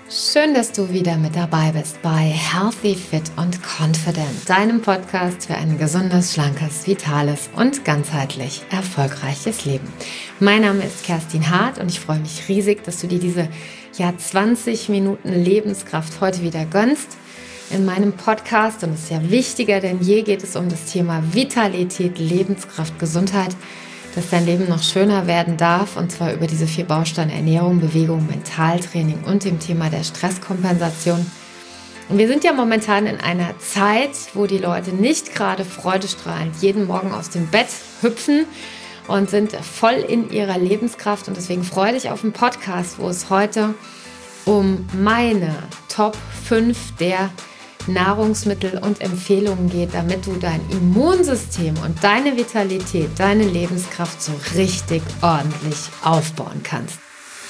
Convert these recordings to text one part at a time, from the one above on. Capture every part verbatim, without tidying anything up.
Schön, dass du wieder mit dabei bist bei Healthy, Fit und Confident, deinem Podcast für ein gesundes, schlankes, vitales und ganzheitlich erfolgreiches Leben. Mein Name ist Kerstin Hart und ich freue mich riesig, dass du dir diese ja, zwanzig Minuten Lebenskraft heute wieder gönnst in meinem Podcast. Und es ist ja wichtiger denn je, geht es um das Thema Vitalität, Lebenskraft, Gesundheit, dass dein Leben noch schöner werden darf, und zwar über diese vier Bausteine Ernährung, Bewegung, Mentaltraining und dem Thema der Stresskompensation. Und wir sind ja momentan in einer Zeit, wo die Leute nicht gerade freudestrahlend jeden Morgen aus dem Bett hüpfen und sind voll in ihrer Lebenskraft. Und deswegen freue dich auf den Podcast, wo es heute um meine Top fünf der Nahrungsmittel und Empfehlungen geht, damit du dein Immunsystem und deine Vitalität, deine Lebenskraft so richtig ordentlich aufbauen kannst.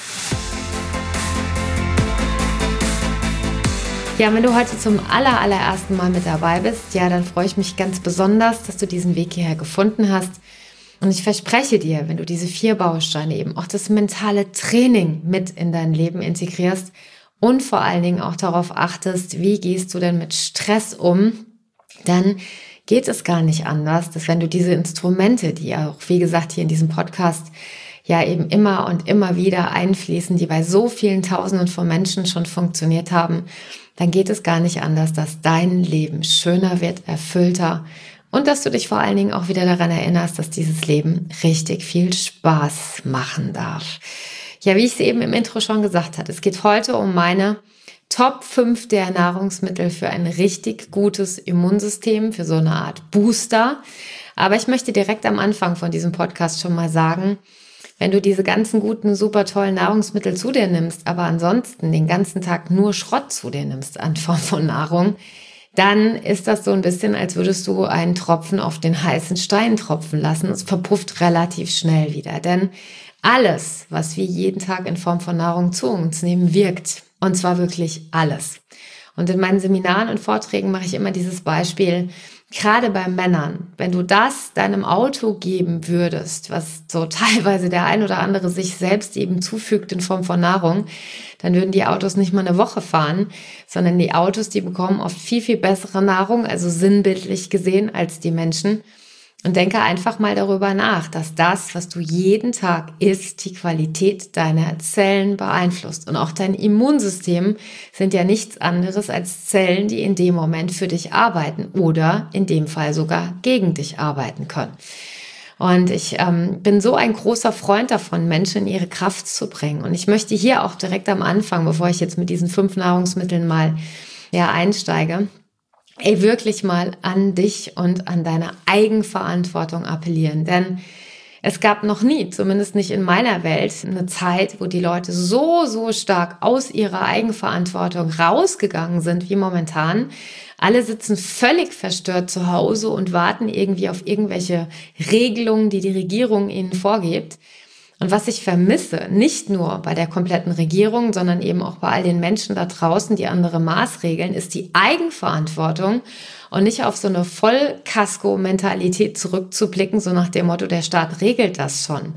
Ja, wenn du heute zum aller, allerersten Mal mit dabei bist, ja, dann freue ich mich ganz besonders, dass du diesen Weg hierher gefunden hast. Und ich verspreche dir, wenn du diese vier Bausteine, eben auch das mentale Training mit in dein Leben integrierst, und vor allen Dingen auch darauf achtest, wie gehst du denn mit Stress um, dann geht es gar nicht anders, dass wenn du diese Instrumente, die ja auch, wie gesagt, hier in diesem Podcast ja eben immer und immer wieder einfließen, die bei so vielen Tausenden von Menschen schon funktioniert haben, dann geht es gar nicht anders, dass dein Leben schöner wird, erfüllter und dass du dich vor allen Dingen auch wieder daran erinnerst, dass dieses Leben richtig viel Spaß machen darf. Ja, wie ich es eben im Intro schon gesagt habe, es geht heute um meine Top fünf der Nahrungsmittel für ein richtig gutes Immunsystem, für so eine Art Booster. Aber ich möchte direkt am Anfang von diesem Podcast schon mal sagen, wenn du diese ganzen guten, super tollen Nahrungsmittel zu dir nimmst, aber ansonsten den ganzen Tag nur Schrott zu dir nimmst an Form von Nahrung, dann ist das so ein bisschen, als würdest du einen Tropfen auf den heißen Stein tropfen lassen. Es verpufft relativ schnell wieder, denn alles, was wir jeden Tag in Form von Nahrung zu uns nehmen, wirkt. Und zwar wirklich alles. Und in meinen Seminaren und Vorträgen mache ich immer dieses Beispiel, gerade bei Männern, wenn du das deinem Auto geben würdest, was so teilweise der ein oder andere sich selbst eben zufügt in Form von Nahrung, dann würden die Autos nicht mal eine Woche fahren, sondern die Autos, die bekommen oft viel, viel bessere Nahrung, also sinnbildlich gesehen, als die Menschen. Und denke einfach mal darüber nach, dass das, was du jeden Tag isst, die Qualität deiner Zellen beeinflusst. Und auch dein Immunsystem sind ja nichts anderes als Zellen, die in dem Moment für dich arbeiten oder in dem Fall sogar gegen dich arbeiten können. Und ich ähm, bin so ein großer Freund davon, Menschen in ihre Kraft zu bringen. Und ich möchte hier auch direkt am Anfang, bevor ich jetzt mit diesen fünf Nahrungsmitteln mal ja, einsteige, ey, wirklich mal an dich und an deine Eigenverantwortung appellieren. Denn es gab noch nie, zumindest nicht in meiner Welt, eine Zeit, wo die Leute so, so stark aus ihrer Eigenverantwortung rausgegangen sind wie momentan. Alle sitzen völlig verstört zu Hause und warten irgendwie auf irgendwelche Regelungen, die die Regierung ihnen vorgibt. Und was ich vermisse, nicht nur bei der kompletten Regierung, sondern eben auch bei all den Menschen da draußen, die andere Maßregeln, ist die Eigenverantwortung und nicht auf so eine Vollkasko-Mentalität zurückzublicken, so nach dem Motto, der Staat regelt das schon.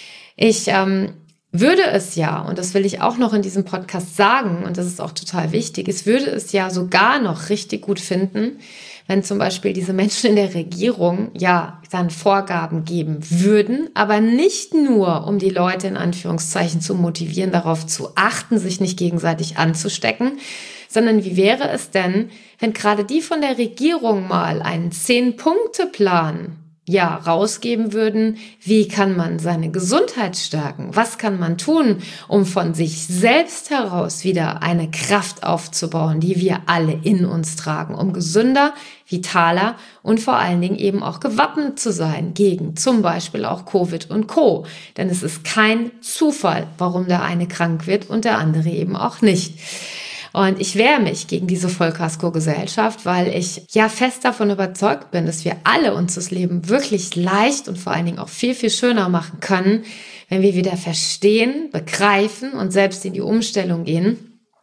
Ich ähm, würde es ja, und das will ich auch noch in diesem Podcast sagen, und das ist auch total wichtig, es würde es ja sogar noch richtig gut finden, wenn zum Beispiel diese Menschen in der Regierung ja dann Vorgaben geben würden, aber nicht nur, um die Leute in Anführungszeichen zu motivieren, darauf zu achten, sich nicht gegenseitig anzustecken, sondern wie wäre es denn, wenn gerade die von der Regierung mal einen Zehn-Punkte-Plan ja, rausgeben würden, wie kann man seine Gesundheit stärken? Was kann man tun, um von sich selbst heraus wieder eine Kraft aufzubauen, die wir alle in uns tragen, um gesünder, vitaler und vor allen Dingen eben auch gewappnet zu sein gegen zum Beispiel auch Covid und Co. Denn es ist kein Zufall, warum der eine krank wird und der andere eben auch nicht. Und ich wehre mich gegen diese Vollkasko-Gesellschaft, weil ich ja fest davon überzeugt bin, dass wir alle uns das Leben wirklich leicht und vor allen Dingen auch viel, viel schöner machen können, wenn wir wieder verstehen, begreifen und selbst in die Umstellung gehen,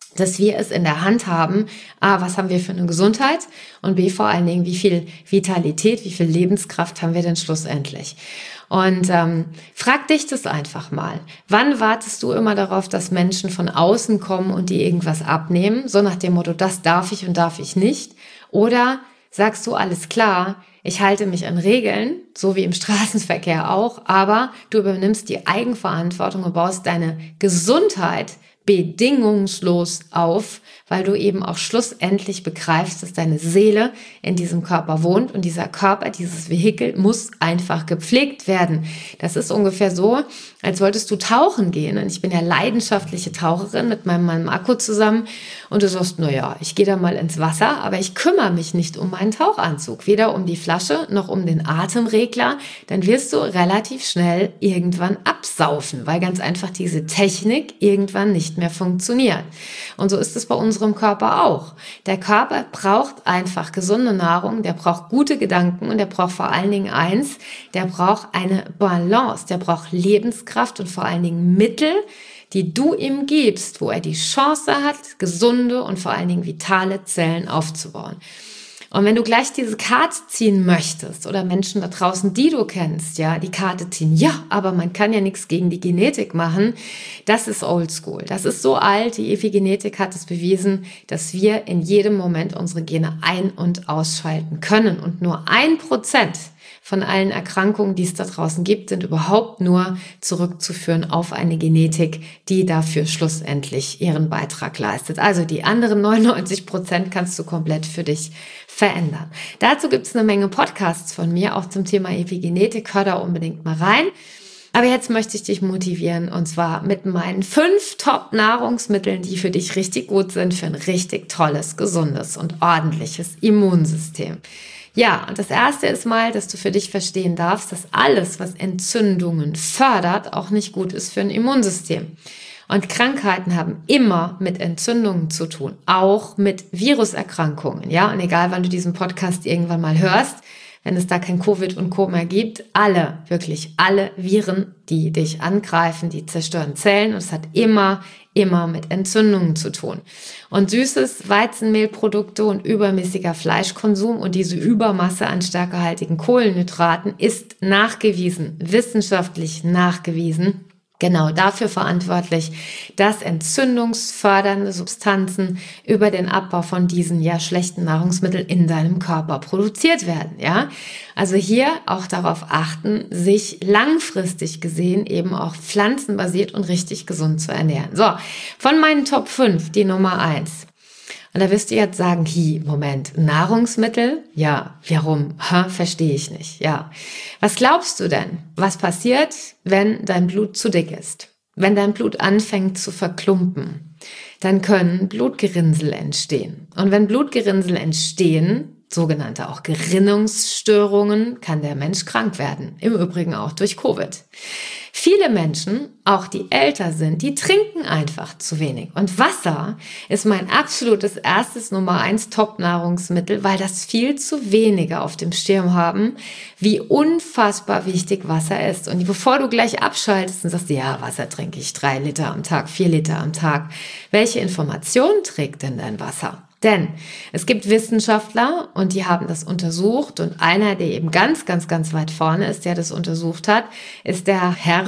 dass wir es in der Hand haben, A, was haben wir für eine Gesundheit und B, vor allen Dingen, wie viel Vitalität, wie viel Lebenskraft haben wir denn schlussendlich. Und ähm, frag dich das einfach mal. Wann wartest du immer darauf, dass Menschen von außen kommen und dir irgendwas abnehmen? So nach dem Motto, das darf ich und darf ich nicht. Oder sagst du, alles klar, ich halte mich an Regeln, so wie im Straßenverkehr auch, aber du übernimmst die Eigenverantwortung und baust deine Gesundheit bedingungslos auf, weil du eben auch schlussendlich begreifst, dass deine Seele in diesem Körper wohnt und dieser Körper, dieses Vehikel muss einfach gepflegt werden. Das ist ungefähr so, als wolltest du tauchen gehen und ich bin ja leidenschaftliche Taucherin mit meinem Mann Marco zusammen und du sagst, naja, ich gehe da mal ins Wasser, aber ich kümmere mich nicht um meinen Tauchanzug, weder um die Flasche noch um den Atemregler, dann wirst du relativ schnell irgendwann absaufen, weil ganz einfach diese Technik irgendwann nicht mehr funktioniert. Und so ist es bei unserem Körper auch. Der Körper braucht einfach gesunde Nahrung, der braucht gute Gedanken und der braucht vor allen Dingen eins, der braucht eine Balance, der braucht Lebenskraft und vor allen Dingen Mittel, die du ihm gibst, wo er die Chance hat, gesunde und vor allen Dingen vitale Zellen aufzubauen. Und wenn du gleich diese Karte ziehen möchtest oder Menschen da draußen, die du kennst, ja, die Karte ziehen, ja, aber man kann ja nichts gegen die Genetik machen, das ist oldschool. Das ist so alt, die Epigenetik hat es bewiesen, dass wir in jedem Moment unsere Gene ein- und ausschalten können. Und nur ein Prozent von allen Erkrankungen, die es da draußen gibt, sind überhaupt nur zurückzuführen auf eine Genetik, die dafür schlussendlich ihren Beitrag leistet. Also die anderen neunundneunzig Prozent kannst du komplett für dich verändern. Dazu gibt es eine Menge Podcasts von mir, auch zum Thema Epigenetik. Hör da unbedingt mal rein. Aber jetzt möchte ich dich motivieren und zwar mit meinen fünf Top-Nahrungsmitteln, die für dich richtig gut sind, für ein richtig tolles, gesundes und ordentliches Immunsystem. Ja, und das erste ist mal, dass du für dich verstehen darfst, dass alles, was Entzündungen fördert, auch nicht gut ist für ein Immunsystem. Und Krankheiten haben immer mit Entzündungen zu tun, auch mit Viruserkrankungen. Ja, und egal, wann du diesen Podcast irgendwann mal hörst, wenn es da kein Covid und Co. mehr gibt, alle, wirklich alle Viren, die dich angreifen, die zerstören Zellen und es hat immer, immer mit Entzündungen zu tun. Und süßes Weizenmehlprodukte und übermäßiger Fleischkonsum und diese Übermasse an stärkehaltigen Kohlenhydraten ist nachgewiesen, wissenschaftlich nachgewiesen, genau dafür verantwortlich, dass entzündungsfördernde Substanzen über den Abbau von diesen ja schlechten Nahrungsmitteln in deinem Körper produziert werden, ja. Also hier auch darauf achten, sich langfristig gesehen eben auch pflanzenbasiert und richtig gesund zu ernähren. So, von meinen Top fünf die Nummer eins. Und da wirst du jetzt sagen, hi, Moment, Nahrungsmittel? Ja, warum? Ha, verstehe ich nicht. Ja. Was glaubst du denn, was passiert, wenn dein Blut zu dick ist? Wenn dein Blut anfängt zu verklumpen, dann können Blutgerinnsel entstehen. Und wenn Blutgerinnsel entstehen, sogenannte auch Gerinnungsstörungen, kann der Mensch krank werden. Im Übrigen auch durch Covid. Viele Menschen, auch die älter sind, die trinken einfach zu wenig. Und Wasser ist mein absolutes erstes Nummer eins Top-Nahrungsmittel, weil das viel zu wenige auf dem Schirm haben, wie unfassbar wichtig Wasser ist. Und bevor du gleich abschaltest und sagst, ja, Wasser trinke ich drei Liter am Tag, vier Liter am Tag. Welche Informationen trägt denn dein Wasser? Denn es gibt Wissenschaftler und die haben das untersucht und einer, der eben ganz, ganz, ganz weit vorne ist, der das untersucht hat, ist der Herr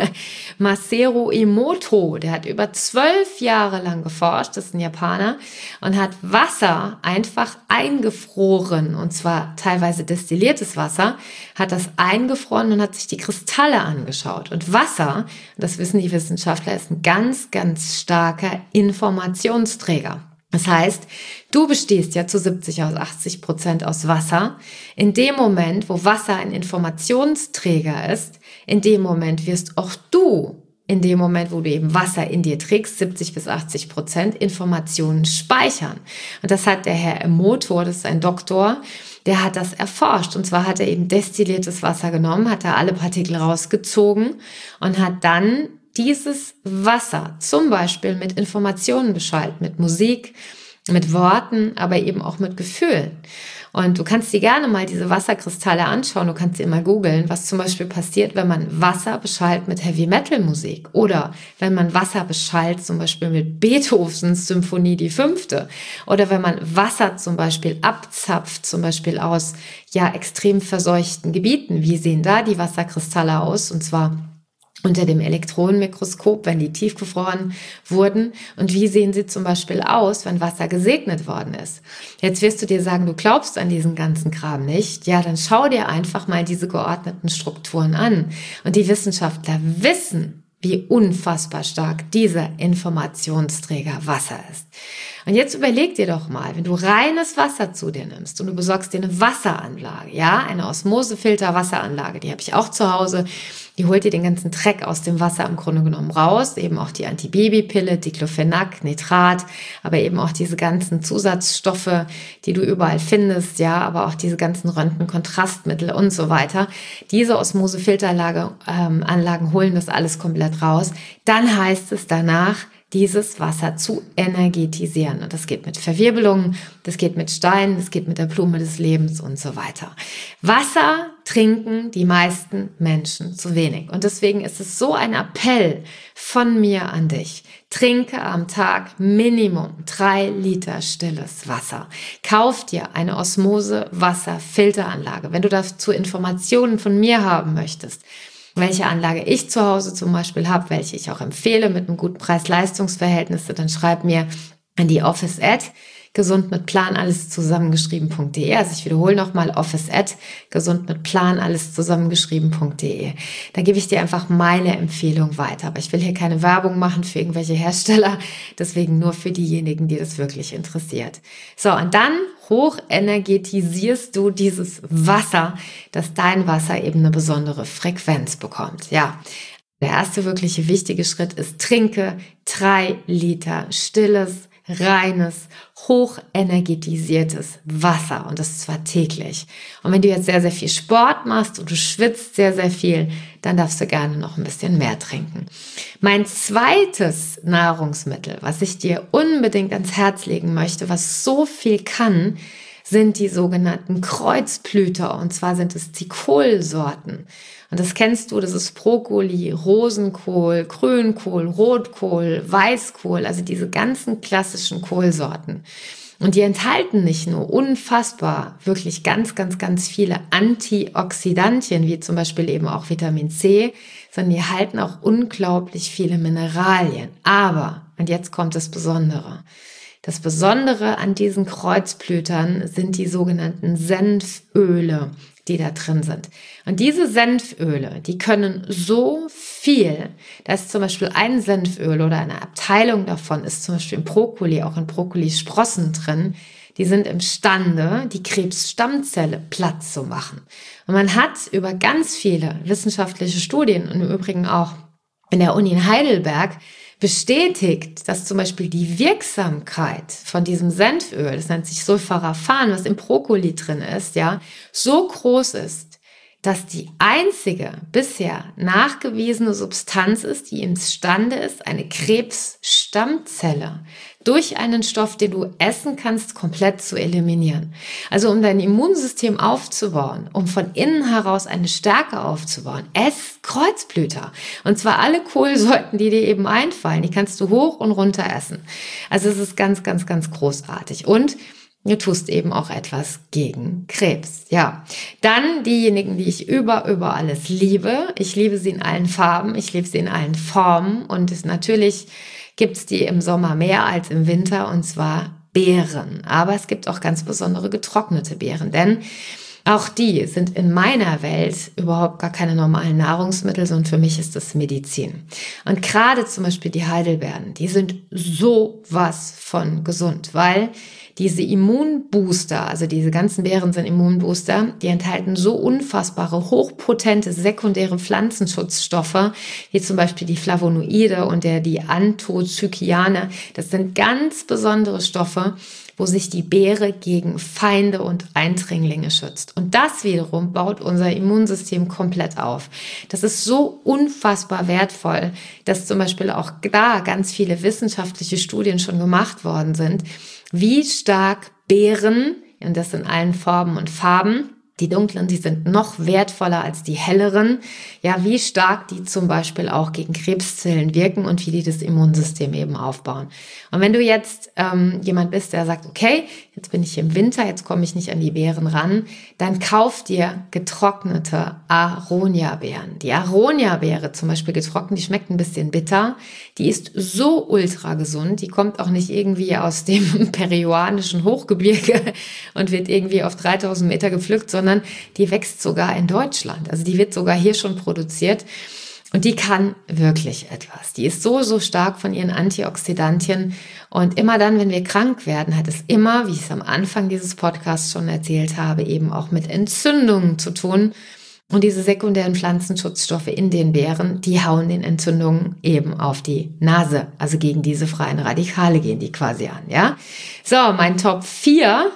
Masaru Emoto. Der hat über zwölf Jahre lang geforscht, das ist ein Japaner, und hat Wasser einfach eingefroren und zwar teilweise destilliertes Wasser, hat das eingefroren und hat sich die Kristalle angeschaut. Und Wasser, das wissen die Wissenschaftler, ist ein ganz, ganz starker Informationsträger. Das heißt, du bestehst ja zu siebzig aus achtzig Prozent aus Wasser. In dem Moment, wo Wasser ein Informationsträger ist, in dem Moment wirst auch du, in dem Moment, wo du eben Wasser in dir trägst, siebzig bis achtzig Prozent Informationen speichern. Und das hat der Herr Emoto, das ist ein Doktor, der hat das erforscht. Und zwar hat er eben destilliertes Wasser genommen, hat da alle Partikel rausgezogen und hat dann dieses Wasser zum Beispiel mit Informationen beschallt, mit Musik, Mit Worten, aber eben auch mit Gefühlen. Und du kannst dir gerne mal diese Wasserkristalle anschauen, du kannst dir mal googeln, was zum Beispiel passiert, wenn man Wasser beschallt mit Heavy-Metal-Musik oder wenn man Wasser beschallt zum Beispiel mit Beethovens Symphonie die Fünfte oder wenn man Wasser zum Beispiel abzapft, zum Beispiel aus ja extrem verseuchten Gebieten. Wie sehen da die Wasserkristalle aus? Und zwar unter dem Elektronenmikroskop, wenn die tiefgefroren wurden. Und wie sehen sie zum Beispiel aus, wenn Wasser gesegnet worden ist? Jetzt wirst du dir sagen, du glaubst an diesen ganzen Kram nicht. Ja, dann schau dir einfach mal diese geordneten Strukturen an. Und die Wissenschaftler wissen, wie unfassbar stark dieser Informationsträger Wasser ist. Und jetzt überleg dir doch mal, wenn du reines Wasser zu dir nimmst und du besorgst dir eine Wasseranlage, ja, eine Osmosefilter-Wasseranlage, die habe ich auch zu Hause, die holt dir den ganzen Dreck aus dem Wasser im Grunde genommen raus, eben auch die Antibabypille, Diclofenac, Nitrat, aber eben auch diese ganzen Zusatzstoffe, die du überall findest, ja, aber auch diese ganzen Röntgenkontrastmittel und so weiter. Diese Osmosefilteranlagen ähm, Anlagen holen das alles komplett raus. Dann heißt es danach, dieses Wasser zu energetisieren. Und das geht mit Verwirbelungen, das geht mit Steinen, das geht mit der Blume des Lebens und so weiter. Wasser trinken die meisten Menschen zu wenig. Und deswegen ist es so ein Appell von mir an dich. Trinke am Tag Minimum drei Liter stilles Wasser. Kauf dir eine Osmose-Wasser-Filteranlage. Wenn du dazu Informationen von mir haben möchtest, welche Anlage ich zu Hause zum Beispiel habe, welche ich auch empfehle mit einem guten Preis-Leistungs-Verhältnis, dann schreib mir an die Office at gesund mit Plan alles zusammengeschrieben.de. Also ich wiederhole nochmal Office at gesund mit Plan alles zusammengeschrieben.de. Da gebe ich dir einfach meine Empfehlung weiter. Aber ich will hier keine Werbung machen für irgendwelche Hersteller, deswegen nur für diejenigen, die das wirklich interessiert. So, und dann hochenergetisierst du dieses Wasser, dass dein Wasser eben eine besondere Frequenz bekommt. Ja, der erste wirkliche wichtige Schritt ist, trinke drei Liter stilles, reines, hochenergetisiertes Wasser und das zwar täglich. Und wenn du jetzt sehr, sehr viel Sport machst und du schwitzt sehr, sehr viel, dann darfst du gerne noch ein bisschen mehr trinken. Mein zweites Nahrungsmittel, was ich dir unbedingt ans Herz legen möchte, was so viel kann, sind die sogenannten Kreuzblüter, und zwar sind es die Kohlsorten. Und das kennst du, das ist Brokkoli, Rosenkohl, Grünkohl, Rotkohl, Weißkohl, also diese ganzen klassischen Kohlsorten. Und die enthalten nicht nur unfassbar, wirklich ganz, ganz, ganz viele Antioxidantien, wie zum Beispiel eben auch Vitamin C, sondern die halten auch unglaublich viele Mineralien. Aber, und jetzt kommt das Besondere, das Besondere an diesen Kreuzblütern sind die sogenannten Senföle, die da drin sind. Und diese Senföle, die können so viel, da ist zum Beispiel ein Senföl oder eine Abteilung davon, ist zum Beispiel im Brokkoli, auch in Brokkolisprossen drin, die sind imstande, die Krebsstammzelle platt zu machen. Und man hat über ganz viele wissenschaftliche Studien und im Übrigen auch in der Uni in Heidelberg bestätigt, dass zum Beispiel die Wirksamkeit von diesem Senföl, das nennt sich Sulforaphan, was im Brokkoli drin ist, ja, so groß ist, dass die einzige bisher nachgewiesene Substanz ist, die imstande ist, eine Krebsstammzelle durch einen Stoff, den du essen kannst, komplett zu eliminieren. Also um dein Immunsystem aufzubauen, um von innen heraus eine Stärke aufzubauen, ess Kreuzblüter. Und zwar alle Kohlsorten, die dir eben einfallen, die kannst du hoch und runter essen. Also es ist ganz, ganz, ganz großartig. Und du tust eben auch etwas gegen Krebs. Ja, dann diejenigen, die ich über, über alles liebe. Ich liebe sie in allen Farben, ich liebe sie in allen Formen und es, natürlich gibt es die im Sommer mehr als im Winter und zwar Beeren. Aber es gibt auch ganz besondere getrocknete Beeren, denn auch die sind in meiner Welt überhaupt gar keine normalen Nahrungsmittel, sondern für mich ist das Medizin. Und gerade zum Beispiel die Heidelbeeren, die sind sowas von gesund, weil diese Immunbooster, also diese ganzen Beeren sind Immunbooster, die enthalten so unfassbare, hochpotente sekundäre Pflanzenschutzstoffe, wie zum Beispiel die Flavonoide und der, die Anthocyane. Das sind ganz besondere Stoffe, wo sich die Beere gegen Feinde und Eindringlinge schützt. Und das wiederum baut unser Immunsystem komplett auf. Das ist so unfassbar wertvoll, dass zum Beispiel auch da ganz viele wissenschaftliche Studien schon gemacht worden sind. wie stark Beeren, und das in allen Formen und Farben, die dunklen, die sind noch wertvoller als die helleren. Ja, wie stark die zum Beispiel auch gegen Krebszellen wirken und wie die das Immunsystem eben aufbauen. Und wenn du jetzt ähm, jemand bist, der sagt, okay, jetzt bin ich im Winter, jetzt komme ich nicht an die Beeren ran, dann kauf dir getrocknete Aronia-Beeren. Die Aronia-Beere zum Beispiel getrocknet, die schmeckt ein bisschen bitter. Die ist so ultra gesund, die kommt auch nicht irgendwie aus dem peruanischen Hochgebirge und wird irgendwie auf dreitausend Meter gepflückt, sondern die wächst sogar in Deutschland. Also die wird sogar hier schon produziert und die kann wirklich etwas. Die ist so, so stark von ihren Antioxidantien und immer dann, wenn wir krank werden, hat es immer, wie ich es am Anfang dieses Podcasts schon erzählt habe, eben auch mit Entzündungen zu tun. Und diese sekundären Pflanzenschutzstoffe in den Beeren, die hauen den Entzündungen eben auf die Nase. Also gegen diese freien Radikale gehen die quasi an, ja. So, mein Top vier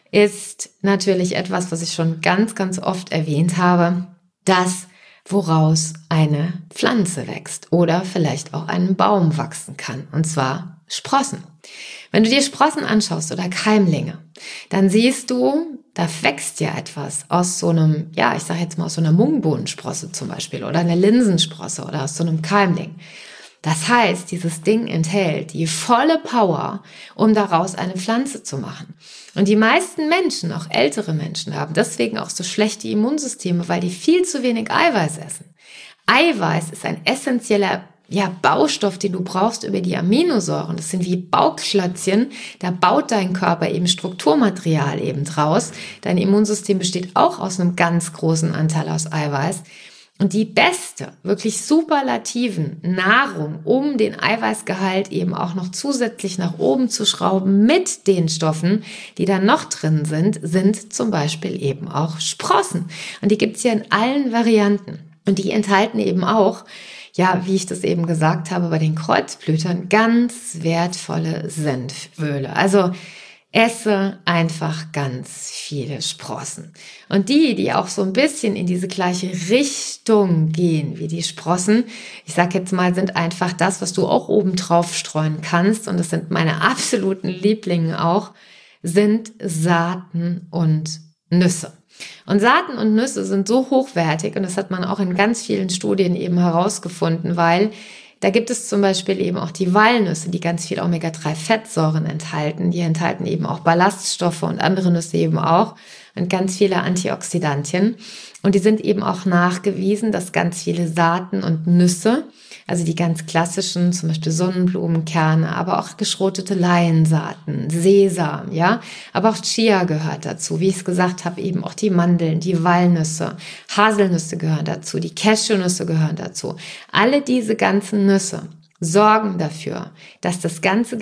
ist natürlich etwas, was ich schon ganz, ganz oft erwähnt habe, das, woraus eine Pflanze wächst oder vielleicht auch ein Baum wachsen kann, und zwar Sprossen. Wenn du dir Sprossen anschaust oder Keimlinge, dann siehst du, da wächst ja etwas aus so einem, ja, ich sage jetzt mal aus so einer Mungbohnensprosse zum Beispiel oder einer Linsensprosse oder aus so einem Keimling. Das heißt, dieses Ding enthält die volle Power, um daraus eine Pflanze zu machen. Und die meisten Menschen, auch ältere Menschen, haben deswegen auch so schlechte Immunsysteme, weil die viel zu wenig Eiweiß essen. Eiweiß ist ein essentieller ja, Baustoff, den du brauchst über die Aminosäuren. Das sind wie Bauklötzchen. Da baut dein Körper eben Strukturmaterial eben draus. Dein Immunsystem besteht auch aus einem ganz großen Anteil aus Eiweiß. Und die beste, wirklich superlativen Nahrung, um den Eiweißgehalt eben auch noch zusätzlich nach oben zu schrauben mit den Stoffen, die da noch drin sind, sind zum Beispiel eben auch Sprossen. Und die gibt's ja in allen Varianten. Und die enthalten eben auch, ja, wie ich das eben gesagt habe, bei den Kreuzblütern ganz wertvolle Senföle. Also esse einfach ganz viele Sprossen. Und die, die auch so ein bisschen in diese gleiche Richtung gehen wie die Sprossen, ich sag jetzt mal, sind einfach das, was du auch oben drauf streuen kannst. Und das sind meine absoluten Lieblinge auch, sind Saaten und Nüsse. Und Saaten und Nüsse sind so hochwertig und das hat man auch in ganz vielen Studien eben herausgefunden, weil da gibt es zum Beispiel eben auch die Walnüsse, die ganz viel Omega drei Fettsäuren enthalten. Die enthalten eben auch Ballaststoffe und andere Nüsse eben auch und ganz viele Antioxidantien. Und die sind eben auch nachgewiesen, dass ganz viele Saaten und Nüsse, also die ganz klassischen, zum Beispiel Sonnenblumenkerne, aber auch geschrotete Leinsamen, Sesam, ja, aber auch Chia gehört dazu. Wie ich es gesagt habe, eben auch die Mandeln, die Walnüsse, Haselnüsse gehören dazu, die Cashewnüsse gehören dazu. Alle diese ganzen Nüsse sorgen dafür, dass das ganze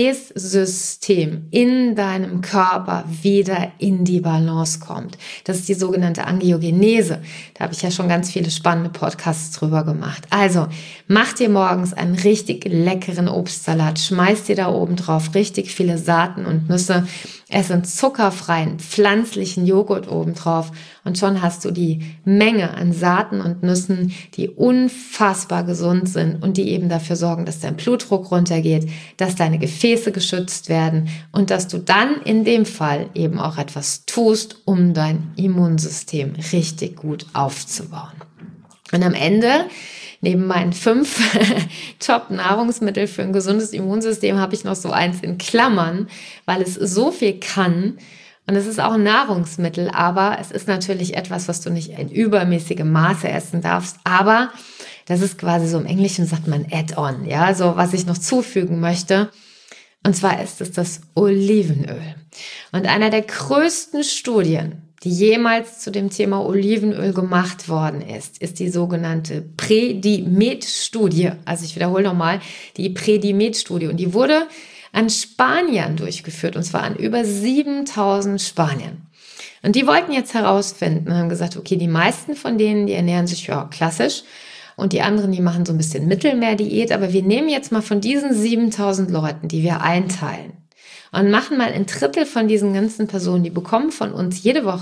Gefäßsystem in deinem Körper wieder in die Balance kommt. Das ist die sogenannte Angiogenese. Da habe ich ja schon ganz viele spannende Podcasts drüber gemacht. Also, mach dir morgens einen richtig leckeren Obstsalat, schmeiß dir da oben drauf richtig viele Saaten und Nüsse, ess einen zuckerfreien, pflanzlichen Joghurt oben drauf und schon hast du die Menge an Saaten und Nüssen, die unfassbar gesund sind und die eben dafür sorgen, dass dein Blutdruck runtergeht, dass deine Gefäße geschützt werden und dass du dann in dem Fall eben auch etwas tust, um dein Immunsystem richtig gut aufzubauen. Und am Ende, neben meinen fünf Top-Nahrungsmittel für ein gesundes Immunsystem, habe ich noch so eins in Klammern, weil es so viel kann. Und es ist auch ein Nahrungsmittel, aber es ist natürlich etwas, was du nicht in übermäßigem Maße essen darfst. Aber das ist quasi so, im Englischen sagt man Add-on, ja, so was ich noch zufügen möchte. Und zwar ist es das Olivenöl. Und einer der größten Studien, die jemals zu dem Thema Olivenöl gemacht worden ist, ist die sogenannte Predimed-Studie. Also ich wiederhole nochmal, die Predimed-Studie. Und die wurde an Spaniern durchgeführt, und zwar an über siebentausend Spaniern. Und die wollten jetzt herausfinden, haben gesagt, okay, die meisten von denen, die ernähren sich ja klassisch und die anderen, die machen so ein bisschen Mittelmeerdiät, aber wir nehmen jetzt mal von diesen siebentausend Leuten, die wir einteilen und machen mal ein Drittel von diesen ganzen Personen, die bekommen von uns jede Woche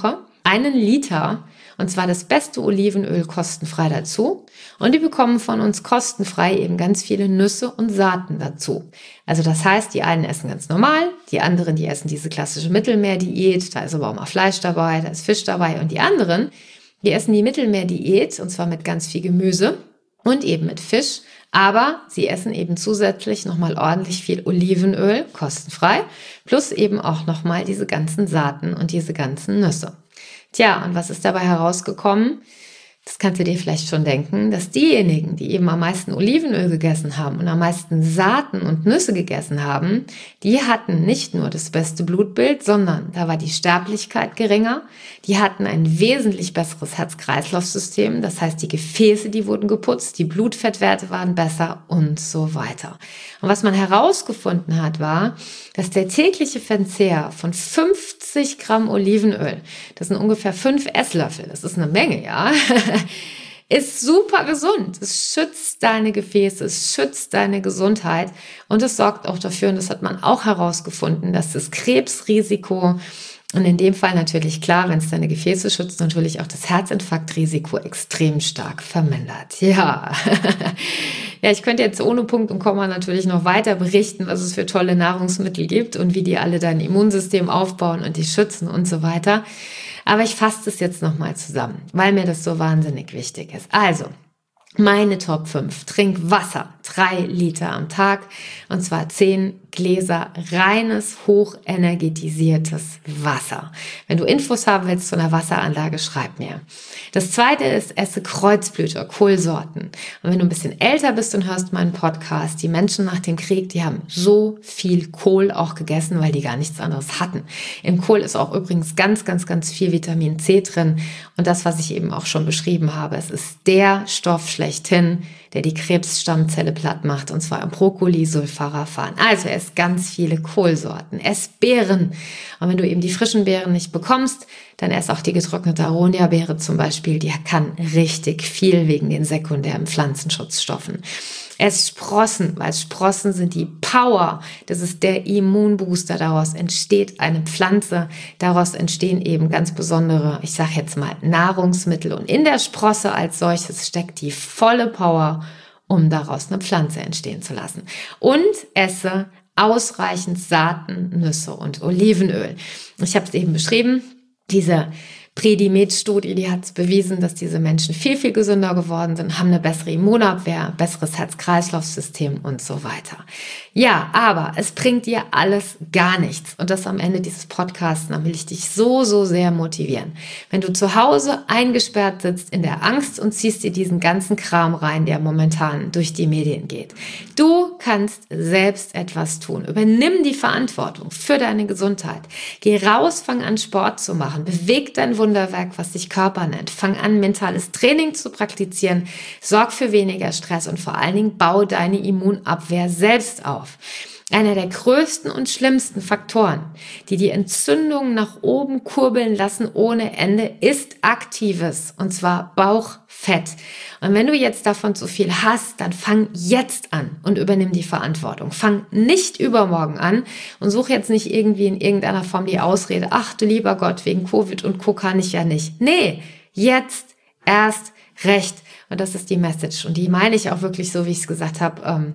einen Liter, und zwar das beste Olivenöl kostenfrei dazu. Und die bekommen von uns kostenfrei eben ganz viele Nüsse und Saaten dazu. Also das heißt, die einen essen ganz normal, die anderen, die essen diese klassische Mittelmeerdiät, da ist aber auch mal Fleisch dabei, da ist Fisch dabei. Und die anderen, die essen die Mittelmeerdiät, und zwar mit ganz viel Gemüse und eben mit Fisch. Aber sie essen eben zusätzlich nochmal ordentlich viel Olivenöl, kostenfrei, plus eben auch nochmal diese ganzen Saaten und diese ganzen Nüsse. Tja, und was ist dabei herausgekommen? Das kannst du dir vielleicht schon denken, dass diejenigen, die eben am meisten Olivenöl gegessen haben und am meisten Saaten und Nüsse gegessen haben, die hatten nicht nur das beste Blutbild, sondern da war die Sterblichkeit geringer. Die hatten ein wesentlich besseres Herz-Kreislauf-System. Das heißt, die Gefäße, die wurden geputzt, die Blutfettwerte waren besser und so weiter. Und was man herausgefunden hat, war, dass der tägliche Verzehr von fünfzig Gramm Olivenöl, das sind ungefähr fünf Esslöffel, das ist eine Menge, ja, ist super gesund. Es schützt deine Gefäße, es schützt deine Gesundheit und es sorgt auch dafür, und das hat man auch herausgefunden, dass das Krebsrisiko und in dem Fall natürlich klar, wenn es deine Gefäße schützt, natürlich auch das Herzinfarktrisiko extrem stark vermindert. Ja, ja, ich könnte jetzt ohne Punkt und Komma natürlich noch weiter berichten, was es für tolle Nahrungsmittel gibt und wie die alle dein Immunsystem aufbauen und dich schützen und so weiter. Aber ich fasse das jetzt nochmal zusammen, weil mir das so wahnsinnig wichtig ist. Also, meine Top fünf. Trink Wasser, drei Liter am Tag, und zwar zehn Gläser reines, hochenergetisiertes Wasser. Wenn du Infos haben willst zu einer Wasseranlage, schreib mir. Das zweite ist, esse Kreuzblüter, Kohlsorten. Und wenn du ein bisschen älter bist und hörst meinen Podcast, die Menschen nach dem Krieg, die haben so viel Kohl auch gegessen, weil die gar nichts anderes hatten. Im Kohl ist auch übrigens ganz, ganz, ganz viel Vitamin C drin. Und das, was ich eben auch schon beschrieben habe, es ist der Stoff schlechthin, der die Krebsstammzelle platt macht, und zwar im Brokkoli, Sulforaphan. Also ess ganz viele Kohlsorten, ess Beeren. Und wenn du eben die frischen Beeren nicht bekommst, dann ess auch die getrocknete Aronia-Beere zum Beispiel. Die kann richtig viel wegen den sekundären Pflanzenschutzstoffen. Ess Sprossen, weil Sprossen sind die Power. Das ist der Immunbooster. Daraus entsteht eine Pflanze. Daraus entstehen eben ganz besondere, ich sage jetzt mal, Nahrungsmittel. Und in der Sprosse als solches steckt die volle Power, um daraus eine Pflanze entstehen zu lassen. Und esse ausreichend Saaten, Nüsse und Olivenöl. Ich habe es eben beschrieben, diese Predimed-Studie, die hat bewiesen, dass diese Menschen viel, viel gesünder geworden sind, haben eine bessere Immunabwehr, besseres Herz-Kreislauf-System und so weiter. Ja, aber es bringt dir alles gar nichts. Und das am Ende dieses Podcasts, da will ich dich so, so sehr motivieren. Wenn du zu Hause eingesperrt sitzt in der Angst und ziehst dir diesen ganzen Kram rein, der momentan durch die Medien geht. Du kannst selbst etwas tun. Übernimm die Verantwortung für deine Gesundheit. Geh raus, fang an Sport zu machen. Beweg dein Wunderwerk, was sich Körper nennt. Fang an, mentales Training zu praktizieren. Sorg für weniger Stress und vor allen Dingen bau deine Immunabwehr selbst auf. Einer der größten und schlimmsten Faktoren, die die Entzündung nach oben kurbeln lassen ohne Ende, ist aktives, und zwar Bauchfett. Und wenn du jetzt davon zu viel hast, dann fang jetzt an und übernimm die Verantwortung. Fang nicht übermorgen an und such jetzt nicht irgendwie in irgendeiner Form die Ausrede, ach du lieber Gott, wegen Covid und Co. kann ich ja nicht. Nee, jetzt erst recht. Und das ist die Message. Und die meine ich auch wirklich so, wie ich es gesagt habe, ähm,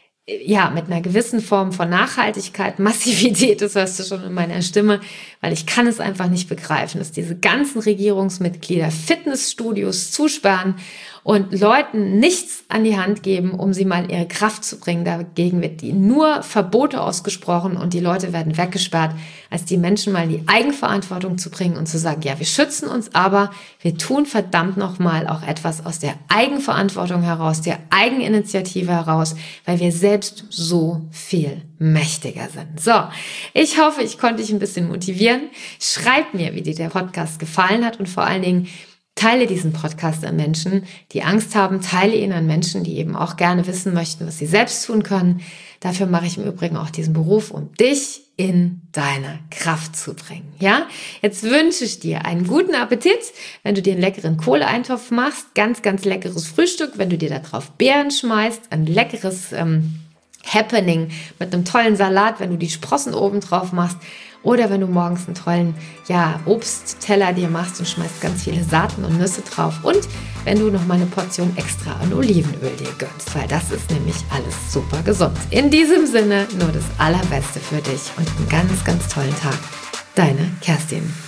ja, mit einer gewissen Form von Nachhaltigkeit, Massivität, das hörst du schon in meiner Stimme, weil ich kann es einfach nicht begreifen, dass diese ganzen Regierungsmitglieder Fitnessstudios zusperren und Leuten nichts an die Hand geben, um sie mal in ihre Kraft zu bringen. Dagegen wird die nur Verbote ausgesprochen und die Leute werden weggesperrt, als die Menschen mal in die Eigenverantwortung zu bringen und zu sagen, ja, wir schützen uns, aber wir tun verdammt nochmal auch etwas aus der Eigenverantwortung heraus, der Eigeninitiative heraus, weil wir selbst so viel mächtiger sind. So, ich hoffe, ich konnte dich ein bisschen motivieren. Schreib mir, wie dir der Podcast gefallen hat und vor allen Dingen teile diesen Podcast an Menschen, die Angst haben, teile ihn an Menschen, die eben auch gerne wissen möchten, was sie selbst tun können. Dafür mache ich im Übrigen auch diesen Beruf, um dich in deine Kraft zu bringen. Ja, jetzt wünsche ich dir einen guten Appetit, wenn du dir einen leckeren Kohleeintopf machst, ganz, ganz leckeres Frühstück, wenn du dir da drauf Beeren schmeißt, ein leckeres ähm, Happening mit einem tollen Salat, wenn du die Sprossen oben drauf machst. Oder wenn du morgens einen tollen ja, Obstteller dir machst und schmeißt ganz viele Saaten und Nüsse drauf. Und wenn du noch mal eine Portion extra an Olivenöl dir gönnst, weil das ist nämlich alles super gesund. In diesem Sinne nur das Allerbeste für dich und einen ganz, ganz tollen Tag. Deine Kerstin.